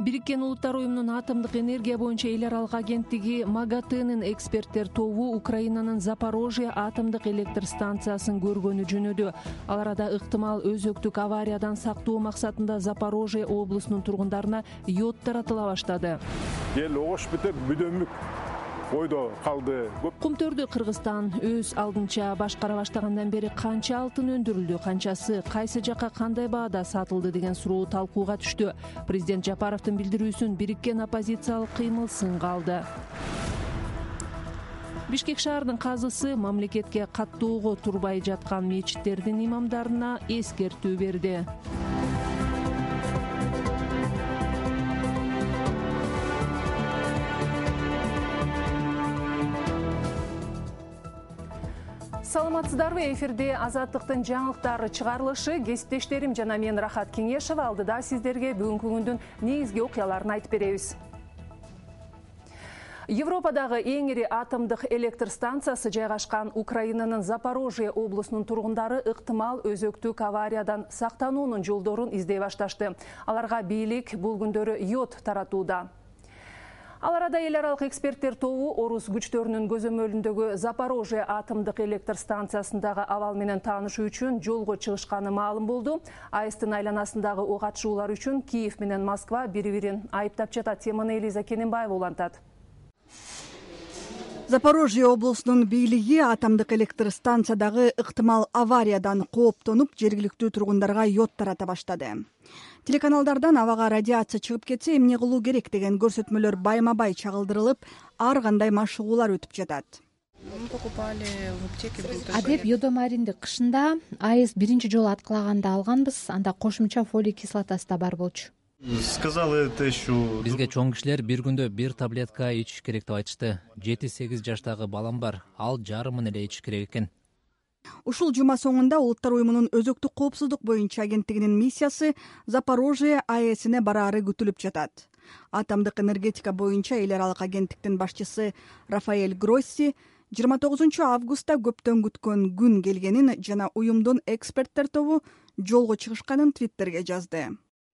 Бириккен Улуттар уюмунун атомдук энергия боюнча эл аралык агенттиги МАГАТЭнин эксперттер тобу Украинанын Запорожье атомдук электр станциясын көргөнү жөнөдү. Ал арада ыктымал өзөктүк авариядан сактоо максатында Запорожье облусунун тургундарына йод таратыла баштады. Эл огош битеп бүдөмүк ойдо калды. Кумтөрдү Кыргызстан өз алдынча башкара баштагандан бери канча алтын өндүрүлдү, канчасы кайсы жакка кандай баада сатылды деген суроо талкууга түштү. Президент Жапаровдун билдирүүсүн бириккен оппозициялык кыймыл сынга алды. Бишкек шаарынын казысы мамлекетке каттоого турбай жаткан мечиттердин имамдарына эскертүү берди. Саламатсыздарбы? Эфирде Азаттыктын жаңылыктары чыгарылышы. Кесиптештерим жана мен Рахат Кеңешова алдыда сиздерге бүгүнкү күндүн негизги окуяларын айтып беребиз. Европадагы эң ири атомдук электр станциясы жайгашкан Украинанын Запорожье облусунун тургундары ыктымал өзөктүк авариядан сактануунун жолдорун издей башташты. Аларга бийлик бул күндөрү йод таратууда. Ал арада эл аралык эксперттер тобу орус күчтөрүнүн көзөмөлүндөгү Запорожье атомдук электр станциясындагы абал менен таанышуу үчүн жолго чыгышканы маалым болду. АЭСтин айланасындагы ок атышуулар үчүн Киев менен Москва бири-бирин айыптап жатат. Теманы Элиза Кененбаева улантат. Запорожье облусунун бийлиги атомдук электр станциядагы ыктымал авариядан кооптонуп, жергиликтүү тургундарга йод тарата баштады. Телеканалдардан абага радиация чыгып кетсе эмне кылуу керек деген көрсөтмөлөр байма-бай чагылдырылып, ар кандай машыгуулар өтүп жатат. Адеп йодомаринди кышында АЭС биринчи жолу аткылаганда алганбыз, анда кошумча фолий кислотасы да бар болчу. Бизге чоң кишилер бир күндө бир таблетка ичиш керек деп айтышты. 7-8 жаштагы балам бар, ал жарымын эле ичиш керек экен. Ушул жума соңунда Улуттар уюмунун өзөктүк коопсуздук боюнча агенттигинин миссиясы Запорожье АЭСине бараары күтүлүп жатат. Атомдук энергетика боюнча эл аралык агенттиктин башчысы Рафаэль Гросси 29 августта көптөн күткөн күн келгенин жана уюмдун эксперттер тобу жолго чыгышканын Твиттерге жазды.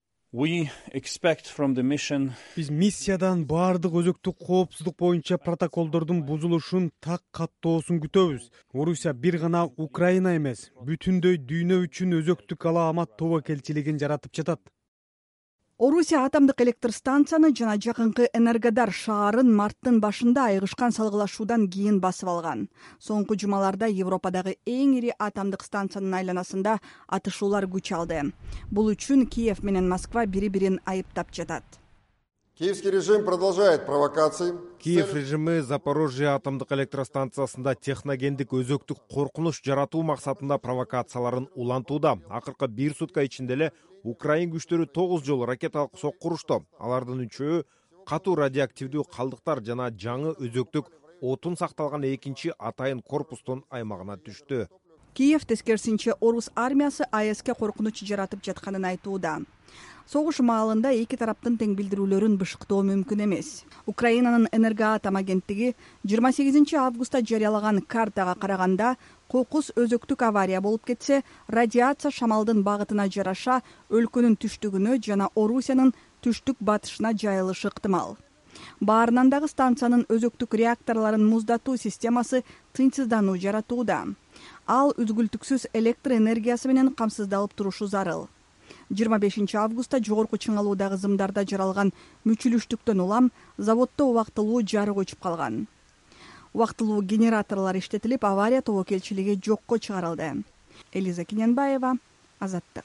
Биз миссиядан баардык өзөктүк коопсуздук боюнча протоколдордун бузулушун так каттоосун күтөбүз. Орусия бир гана Украина эмес, бүтүндөй дүйнө үчүн өзөктүк алаамат тобокелчилигин жаратып жатат. Орусия атомдук электр станцияны жана жакынкы Энергодар шаарын марттын башында айгышкан салгылашуудан кийин басып алган. Соңку жумаларда Европадагы эң ири атомдук станциянын айланасында атышуулар күч алды. Бул үчүн Киев менен Москва бири-бирин айыптап жатат. Киевский режим продолжает провокации. Киев режими Запорожье атомдук электростанциясында техногендик өзөктүк коркунуч жаратуу максатында провокацияларын улантууда. Акыркы бир сутка ичинде эле Украин күчтөрү 9 жолу ракеталык сокку урушту. Алардын 3-өө катуу радиоактивдүү калдыктар жана жаңы өзөктүк отун сакталган экинчи атайын корпустун аймагына түштү. Киев тескерисинче орус армиясы АЭСке коркунуч жаратып жатканын айтууда. Согуш маалында эки тараптын тең билдирүүлөрүн бышыктоо мүмкүн эмес. Украинанын Энергоатом агенттиги 28 августта жарыялаган картага караганда, кокус өзөктүк авария болуп кетсе, радиация шамалдын багытына жараша өлкөнүн түштүгүнө жана Орусиянын түштүк батышына жайылышы ыктымал. Баарынан дагы станциянын өзөктүк реакторлорун муздатуу системасы тынчсыздануу жаратууда. Ал үзгүлтүксүз электр энергиясы менен камсыздалып турушу зарыл. 25 августта жогорку чыңалуудагы зымдарда жаралган мүчүлүштүктөн улам заводдо убактылуу жарык өчүп калган. Убактылуу генераторлор иштетилип, авария тобокелчилиги жокко чыгарылды. Элиза Кененбаева, Азаттык.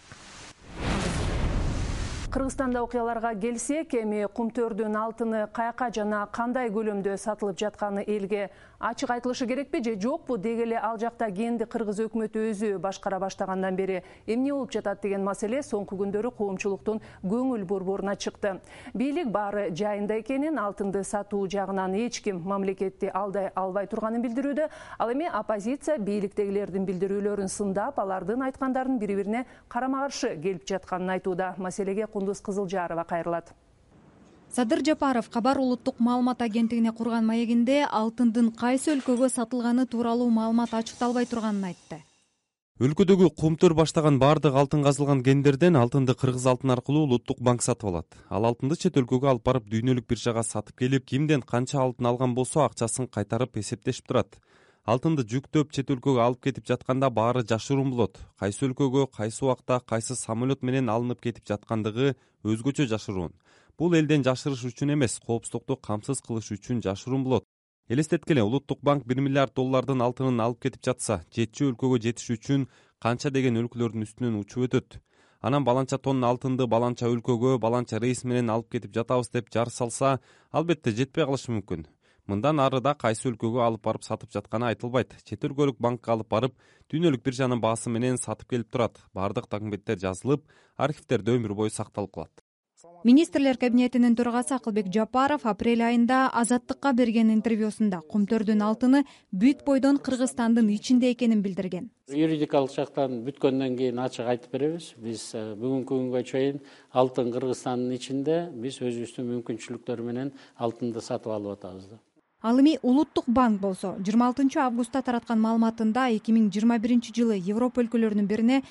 Кыргызстанда окуяларга келсек, эми кумтөрдүн алтыны каяка жана кандай көлөмдө сатылып жатканы элге ачык айтылышы керекпи же жокпу? Деги эле ал жакта кенди кыргыз өкмөтү өзү башкара баштагандан бери эмне болуп жатат деген маселе соңку күндөрү коомчулуктун көңүл борборуна чыкты. Бийлик баары жайында экенин, алтынды сатуу жагынан эч ким мамлекетти алдай албай турганын билдирүүдө. Ал эми оппозиция бийликтегилердин билдирүүлөрүн сындап, алардын айткандарын бири-бирине карама-каршы келип жатканын айтууда. Маселеге Кундуз Кызылжарова кайрылат. Садыр Жапаров Кабар улуттук маалымат агенттигине курган маегинде алтындын кайсы өлкөгө сатылганы тууралуу маалымат ачыкталбай турганын айтты. Өлкөдөгү кумтөр баштаган баардык алтын казылган кендерден алтынды кыргыз алтын аркылуу улуттук банк сатып алат. Ал алтынды чет өлкөгө алып барып дүйнөлүк биржага сатып келип, кимден канча алтын алган болсо акчасын кайтарып эсептешип турат. Алтынды жүктөп чет өлкөгө алып кетип жатканда баары жашыруун болот. Кайсы өлкөгө, кайсы убакта, кайсы самолет менен алынып кетип жаткандыгы өзгөчө жашыруун. Бул элден жашырыш үчүн эмес, коопсуздукту камсыз кылыш үчүн жашыруун болот. Элестеткиле, улуттук банк 1 миллиард доллардын алтынын алып кетип жатса, жетчү өлкөгө жетиш үчүн канча деген өлкөлөрдүн үстүнөн учуп өтөт. Анан баланча тонна алтынды баланча өлкөгө, баланча рейс менен алып кетип жатабыз деп жар салса, албетте жетпей калышы мүмкүн. Мындан арыда кайсы өлкөгө алып барып сатып жатканы айтылбайт. Чет өлкөлүк банкка алып барып, дүйнөлүк биржанын баасы менен сатып келип турат. Бардык документтер жазылып, архивтерде өмүр бою сакталып калат. Министрлер кабинетинин төрагасы Акылбек Жапаров апрель айында Азаттыкка берген интервьюсунда кумтөрдүн алтыны бүт бойдон Кыргызстандын ичинде экенин билдирген. Юридикалык жактан бүткөндөн кийин ачык айтып беребиз. Биз бүгүнкү күнгө чейин алтын Кыргызстандын ичинде, биз өзүбүздүн мүмкүнчүлүктөр менен алтынды сатып алып атабыз. Ал эми улуттук банк болсо 26 августта тараткан маалыматында 2021 жылы Европа өлкөлөрүнүн бирине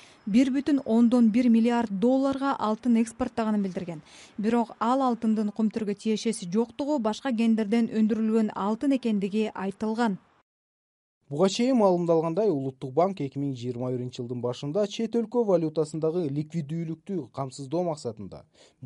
1,1 миллиард долларга алтын экспорттаганын билдирген. Бирок ал алтындын кумтөргө тиешеси жоктугу, башка кендерден өндүрүлгөн алтын экендиги айтылган. Буга чейин маалымдалгандай, улуттук банк 2021 жылдын башында чет өлкө валютасындагы ликвиддүүлүктү камсыздоо максатында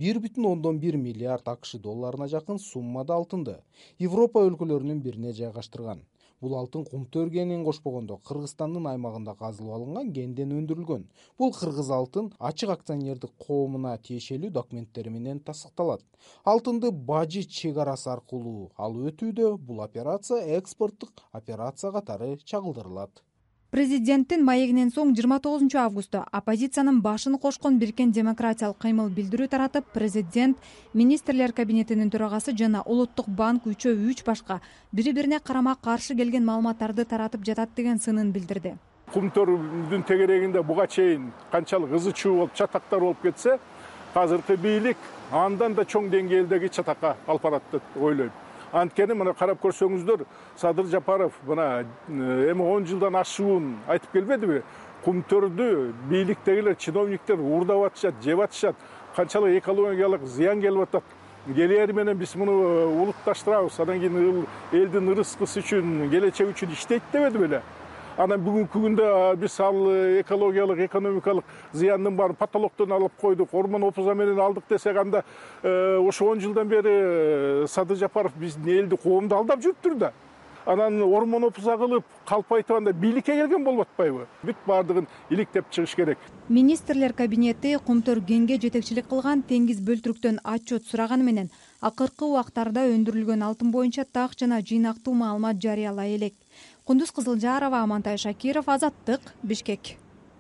1,1 миллиард АКШ долларына жакын суммада алтынды Европа өлкөлөрүнүн бирине жайгаштырган. Бул алтын кумтөр кенин кошпогондо Кыргызстандын аймагында казылып алынган кенден өндүрүлгөн. Бул кыргыз алтын ачык акционердик коомуна тиешелүү документтери менен тастыкталат. Алтынды бажы чек арасы аркылуу алып өтүүдө бул операция экспорттук операция катары чагылдырылат. Президенттин маегинен соң 29 августта оппозициянын башын кошкон Биркен демократиялык кыймыл билдирүү таратып, президент, министрлер кабинетинин төрагасы жана улуттук банк үчөө-үч башка бири-бирине карама-каршы келген маалыматтарды таратып жатат деген сынын билдирди. Кумтөрдүн тегерегинде буга чейин канчалык ызы чуу болуп, чатактар болуп кетсе, азыркы бийлик андан да чоң деңгээлдеги чатакка алып барат деп ойлойм. Анткени мына карап көрсөңүздөр, Садыр Жапаров мына эми 10 жылдан ашуун айтып келбедиби? Кумтөрдү бийликтегилер, чиновниктер уурдап атышат, жеп атышат, канчалык экологиялык зыян келип атат. Келери менен биз муну улутташтырабыз, анан кийин элдин ырыскысы үчүн, келечеги үчүн иштейт дебеди беле? Анан бүгүнкү күндө биз ал экологиялык, экономикалык зыяндын баарын потолоктон алып койдук, ормон опуза менен алдык десек, анда ошо 10 жылдан бери Садыр Жапаров биздин элди, коомду алдап жүрүптүр да. Анан ормон опуза кылып, калпайтып анда бийликке келген болуп атпайбы? Бүт баардыгын иликтеп чыгыш керек. Министрлер кабинети кумтөр кенге жетекчилик кылган Теңиз Бөлтүрүктөн отчет сураганы менен акыркы убактарда өндүрүлгөн алтын боюнча так жана жыйнактуу маалымат жарыялай элек. Кундуз Кызылжарова, Амантай Шакиров, Азаттык, Бишкек.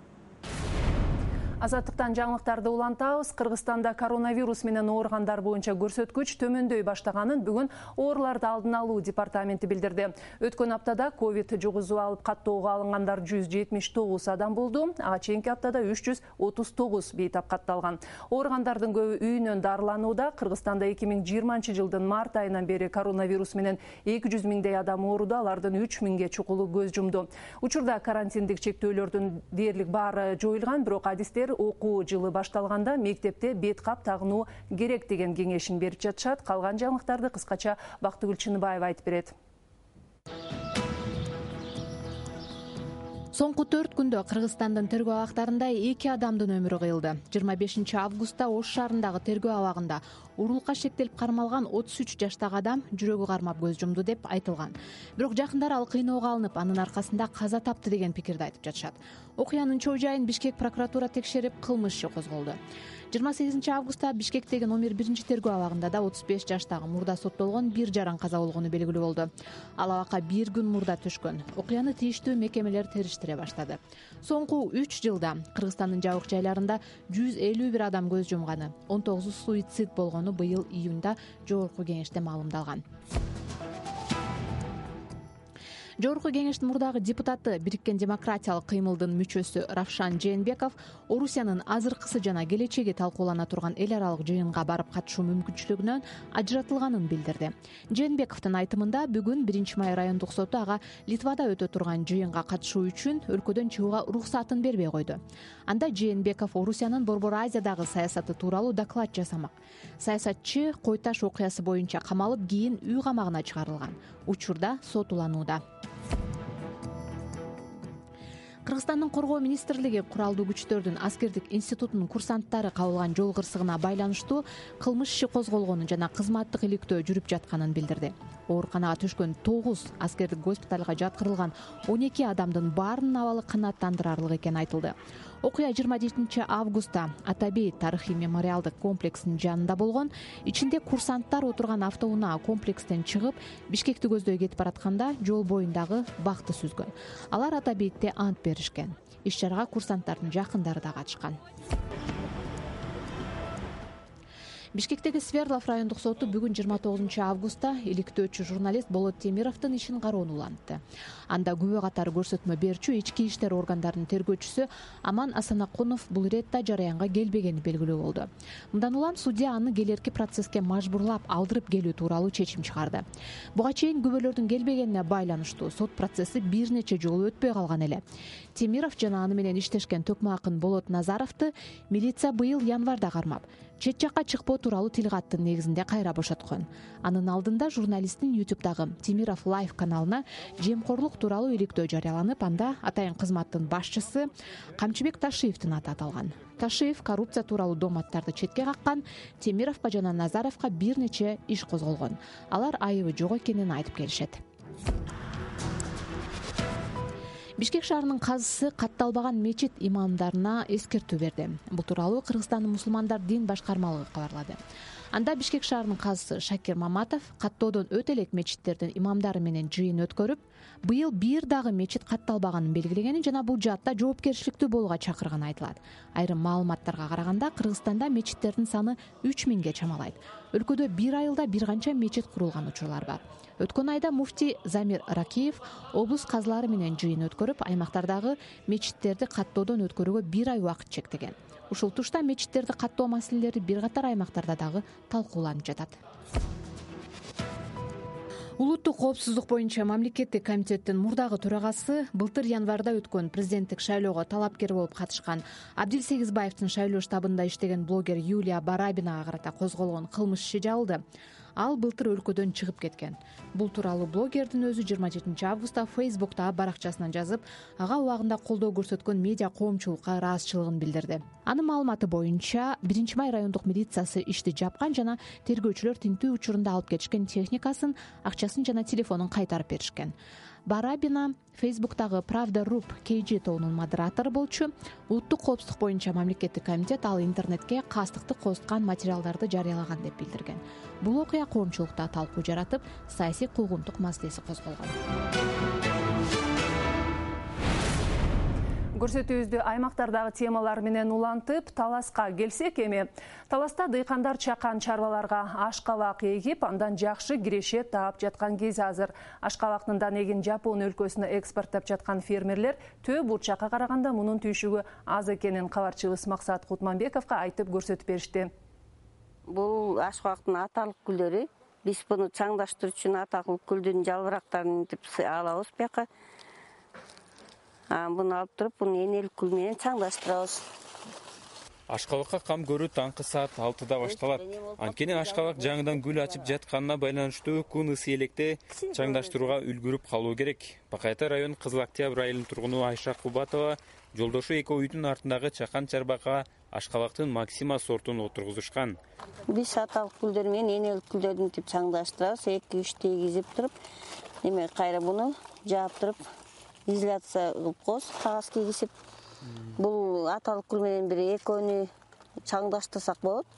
Азаттыктан жаңылыктарды улантабыз. Кыргызстанда коронавирус менен ооругандар боюнча көрсөткүч төмөндөй баштаганын бүгүн ооруларды алдын алуу департаменти билдирди. Өткөн аптада ковид жугузуп алып каттоого алынгандар 179 адам болду. Ага чейинки аптада 339 бейтап катталган. Ооругандардын көбү үйүнөн дарыланууда. Кыргызстанда 2020 жылдын март айынан бери коронавирус менен 200 миңдей адам ооруда, алардын 3 миңге чукулу көз жумду. Учурда карантиндик чектөөлөрдүн дээрлик баары жоюлган, бирок адистер окуу жылы башталганда мектепте бет кап тагынуу керек деген кеңешин берип жатышат. Калган жаңылыктарды кыскача Бактыгүл Чыныбаева айтып берет. Соңку 4 күндө Кыргызстандын тергөө абактарында 2 адамдын өмүрү кыйылды. 25 августта Ош шаарындагы тергөө абагында уурулукка шектелип кармалган 33 жаштагы адам жүрөгү кармап көз жумду деп айтылган. Бирок жакындар ал кыйноого алынып, анын аркасында каза тапты деген пикирди айтып жатышат. Окуянын чоо жайын Бишкек прокуратура текшерип, кылмыш иши козголду. 28 августта Бишкектеги номер 1 тергөө абагында да 35 жаштагы мурда соттолгон бир жаран каза болгону белгилүү болду. Ал абакка 1 күн мурда түшкөн. Окуяны тийиштүү мекемелер териштире баштады. Соңку 3 жылда Кыргызстандын жабык жайларында 151 адам көз жумганы, 19 суицид болгону быйыл июнда жогорку кеңеште маалымдалган. Жогорку кеңештин мурдагы депутаты, Бириккен демократиялык кыймылдын мүчөсү Равшан Жээнбеков Орусиянын азыркысы жана келечеги талкуулана турган эл аралык жыйынга барып катышуу мүмкүнчүлүгүнөн ажыратылганын билдирди. Жээнбековдун айтымында бүгүн 1 май райондук соту ага Литвада өтө турган жыйынга катышуу үчүн өлкөдөн чыгууга уруксатын бербей койду. Анда Жээнбеков Орусиянын Борбор Азиядагы саясаты тууралуу доклад жасамак. Саясатчы Кой Таш окуясы боюнча камалып, кийин үй камагына чыгарылган. Учурда сот уланууда. Кыргызстандын коргоо министрлиги куралдуу күчтөрдүн аскердик институтунун курсанттары кабылган жол кырсыгына байланыштуу кылмыш иши козголгонун жана кызматтык иликтөө жүрүп жатканын билдирди. Ооруканага түшкөн 9 аскердик госпиталга жаткырылган 12 адамдын баарынын абалы канааттандырарлык экени айтылды. Окуя 27 августта Атабей тарыхый мемориалдык комплексинин жанында болгон. Ичинде курсанттар отурган автоунаа комплекстен чыгып, Бишкекти көздөй кетип баратканда жол боюндагы бакты сүзгөн. Алар Атабейде ант беришкен. Иш-чарага курсанттардын жакындары да катышкан. Бишкектеги Свердлов райондук соту бүгүн 29 августта иликтөөчү журналист Болот Темировдун ишин кароону улантты. Анда күбө катары көрсөтмө берүүчү ички иштер органдарынын тергөөчүсү Аман Асанакунов бул иретте жараянга келбегени белгилүү болду. Мындан улам судья аны келерки процесске мажбурлап алдырып келүү тууралуу чечим чыгарды. Буга чейин күбөлөрдүн келбегенине байланыштуу сот процесси бир нече жолу өтпөй калган эле. Темиров жана аны менен иштешкен төкмө акын Болот Назаровду милиция быйыл январда кармап, чет жакка чыкпоо тууралуу тил каттын негизинде кайра бошоткон. Анын алдында журналисттин YouTube'дагы Темиров Live каналына жемкорлук тууралуу иликтөө жарыяланып, анда атайын кызматтын башчысы Камчыбек Ташиевдин аты аталган. Ташиев коррупция тууралуу доматтарды четке каккан, Темировго жана Назаровго бир нече иш козголгон. Алар айыбы жок экенин айтып келишет. Бишкек шаарынын казысы катталбаган мечит имамдарына эскертүү берди. Бул тууралуу Кыргызстандын мусулмандар дин башкармалыгы кабарлады. Анда Бишкек шаарынын казысы Шакир Маматов каттоодон өтө элек мечиттердин имамдары менен жыйын өткөрүп, быйыл бир дагы мечит катталбаганын белгилегенин жана бул жаатта жоопкерчиликтүү болууга чакырганы айтылат. Айрым маалыматтарга караганда Кыргызстанда мечиттердин саны 3000ге чамалайт. Өлкөдө бир айылда бир канча мечит курулган учурлар бар. Өткөн айда муфтий Замир Ракиев облус казылары менен жыйын өткөрүп, аймактардагы мечиттерди каттоодон өткөрүүгө бир ай убакыт чектеген. Ушул тушта мечиттерди каттоо маселелери бир катар аймактарда дагы талкууланып жатат. Улуттук коопсуздук боюнча мамлекеттик комитеттин мурдагы төрагасы былтыр январда өткөн президенттик шайлоого талапкер болуп катышкан Абдил Сегизбаевдин шайлоо штабында иштеген блогер Юлия Барабинага карата козголгон кылмыш иши жабылды. Ал былтыр өлкөдөн чыгып кеткен. Бул тууралуу блогердин өзү 27 августта Facebook'та баракчасынан жазып, ага убагында колдоо көрсөткөн медиа коомчулукка ыраазычылыгын билдирди. Анын маалыматы боюнча 1 май райондук милициясы ишти жапкан жана тергөөчүлөр тинтүү учурунда алып кетишкен техникасын, акчасын жана телефонун кайтарып беришкен. Барабина Facebook'тагы Правда.ру KG тобунун модератору болчу. Улуттук коопсуздук боюнча мамлекеттик комитет ал интернетке кастыкты козуткан материалдарды жарыялаган деп билдирген. Бул окуя коомчулукта талкуу жаратып, саясий куугунтук маселеси козголгон. Көрсөтүүбүздү аймактардагы темалар менен улантып, таласка келсек эми. Таласта дыйкандар чакан чарбаларга ашкабак эгип, андан жакшы киреше таап жаткан кез азыр. Ашкабактын данегин Жапон өлкөсүнө экспорттоп жаткан фермерлер Төө Бурчакка караганда мунун түйшүгү аз экенин кабарчыбыз Максат Кутманбековго айтып көрсөтүп беришти. Бул ашкабактын аталык гүлдөрү. Биз буну чаңдаштыруу үчүн аталык гүлдүн жалбырактарын алабыз бияка. Буну алып туруп, буну энелик гүл менен чаңдаштырабыз. Ашкабакка кам көрүү таңкы саат 6-да башталат. Анткени ашкабак жаңыдан гүл ачып жатканына байланыштуу күн ысы электе чаңдаштырууга үлгүрүп калуу керек. Бакайта район Кызыл Октябрь айылынын тургуну Айша Кубатова жолдошу эки үйдүн артындагы чакан чарбакка ашкабактын Максима сортун отургузушкан. Биз аталык гүлдөр менен энелик гүлдөрдүн тип чаңдаштырабыз. 2-3 тегизип туруп, эме кайра буну жаап туруп изоляция кылып коебуз, кагаз кийгизип. Бул аталык гүл менен бир экөөнү чаңдаштырсак болот.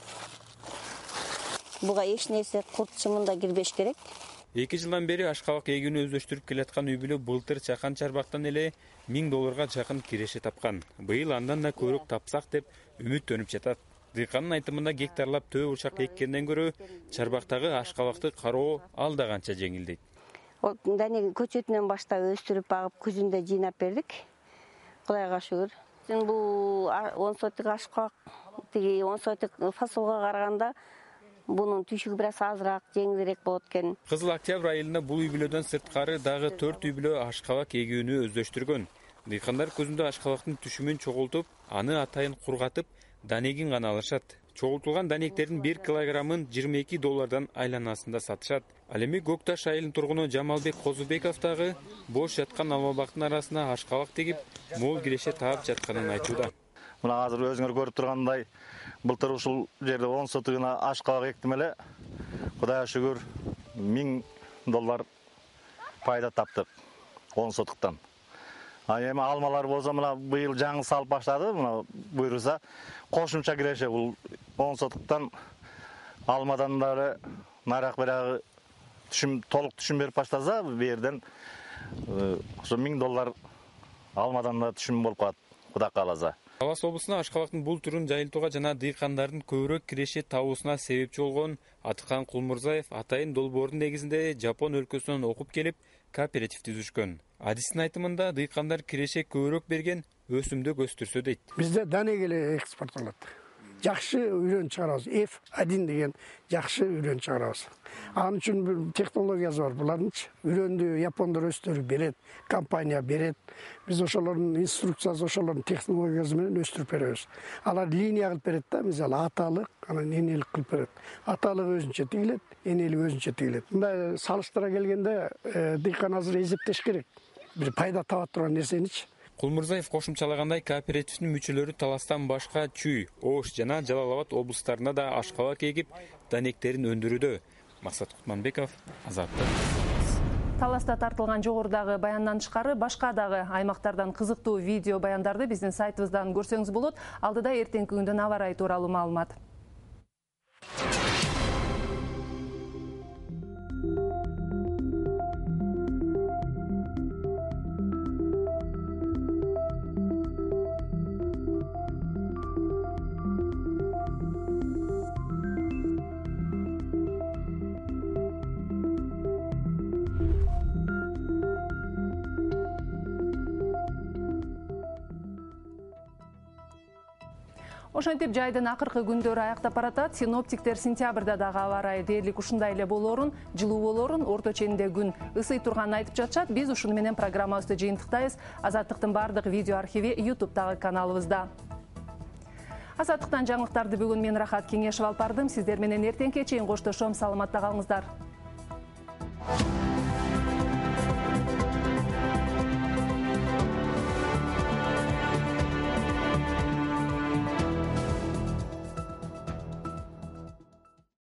Буга эч нерсе курт чымында кирбеш керек. 2 жылдан бери ашкабак эгүүнү өздөштүрүп келаткан үй бүлө былтыр чакан чарбактан эле $1000 жакын киреше тапкан. Быйыл андан да көбүрөөк тапсак деп үмүттөнүп жатат. Дыйкандын айтымында гектарлап Төө Бурчак эккенден көрө чарбактагы ашкабакты кароо алда канча жеңил дейт. Ол данегин көчөтүнөн баштап өстүрүп багып, күзүндө жыйнап бердик. Кудайга шүгүр. Бул 10 сотик ашкак, тиги 10 сотик фасолго караганда бунун түйшүгү бир аз азыраак, жеңилирээк болот экен. Кызыл Октябрь айылында бул үй бүлөдөн сырткары дагы 4 үй бүлө ашкабак эгүүнү өздөштүргөн. Дыйкандар көзүндө ашкабактын түшүмүн чогултуп, аны атайын кургатып, данегин гана алышат. Чогултулган данектердин 1 килограммын $22 айланасында сатышат. Ал эми Көкташ айылынын тургуну Жамалбек Козубеков дагы бош жаткан алма-бактын арасына ашкабак тегип, мол киреше таап жатканын айтууда. Мына азыр өзүңөр көрүп тургандай, былтыр ушул жерде 10 сотугуна ашкабак эктим эле. Кудайга шүгүр $1000 пайда таптык 10 сотуктан. Эми алмалар болсо мына быйыл жаңы салып баштады, мына буйруса кошумча киреше бул 10 сотуктан алмадан дагы нарак берагы толук түшүм берип баштаса, бу жерден ошо $1000 алмадан да түшүм болуп калат, Кудай кааласа. Талас облусуна ашкабактын бул түрүн жайылтууга жана дыйкандардын көбүрөөк киреше табуусуна себепчи болгон Атыкан Кулмурзаев атайын долбоордун негизинде Жапон өлкөсүнөн окуп келип, кооператив түзүшкөн. Адистин айтымында дыйкандар киреше көбүрөөк берген өсүмдүк өстүрсө дейт. Бизде данег эле экспорттолот. Жакшы үйрөн чыгарабыз. F1 деген жакшы үйрөн чыгарабыз. Анын үчүн технологиясы бар. Булардынчы үйрөндү япондор өстүрүп берет, компания берет. Биз ошолордун инструкциясы, ошолордун технологиясы менен өстүрүп беребиз. Алар линия кылып берет да, мисалы аталык, анан энелик кылып берет. Аталык өзүнчө тигилет, энелик өзүнчө тигилет. Мындай салыштыра келгенде дыйкан азыр эсептеш керек. Бир пайда таба турган нерсеничи. Кулмурзаев кошумчалагандай, кооперативдин мүчөлөрү Таластан башка Чүй, Ош жана Жалал Абад облустарына да ашкабак эгип, данектерин өндүрүүдө. Максат Кутманбеков, Азаттык. Таласта тартылган жогорудагы баяндан тышкары башка дагы аймактардан кызыктуу видео баяндарды биздин сайтыбыздан көрсөңүз болот. Алдыда эртеңки күндүн аба ырайы тууралуу маалымат. Ошентип жайдын акыркы күндөрү аяктап баратат. Синоптиктер сентябрда дагы аба ырайы дээрлик ушундай эле болоорун, жылуу болоорун, орто ченинде күн ысый турганын айтып жатышат. Биз ушуну менен программабызды жыйынтыктайбыз. Азаттыктын бардык видео архиви YouTube'дагы каналыбызда. Азаттыктан жаңылыктарды бүгүн мен Рахат Кеңешев алып бардым. Сиздер менен эртеңке чейин коштошом. Саламатта калыңыздар.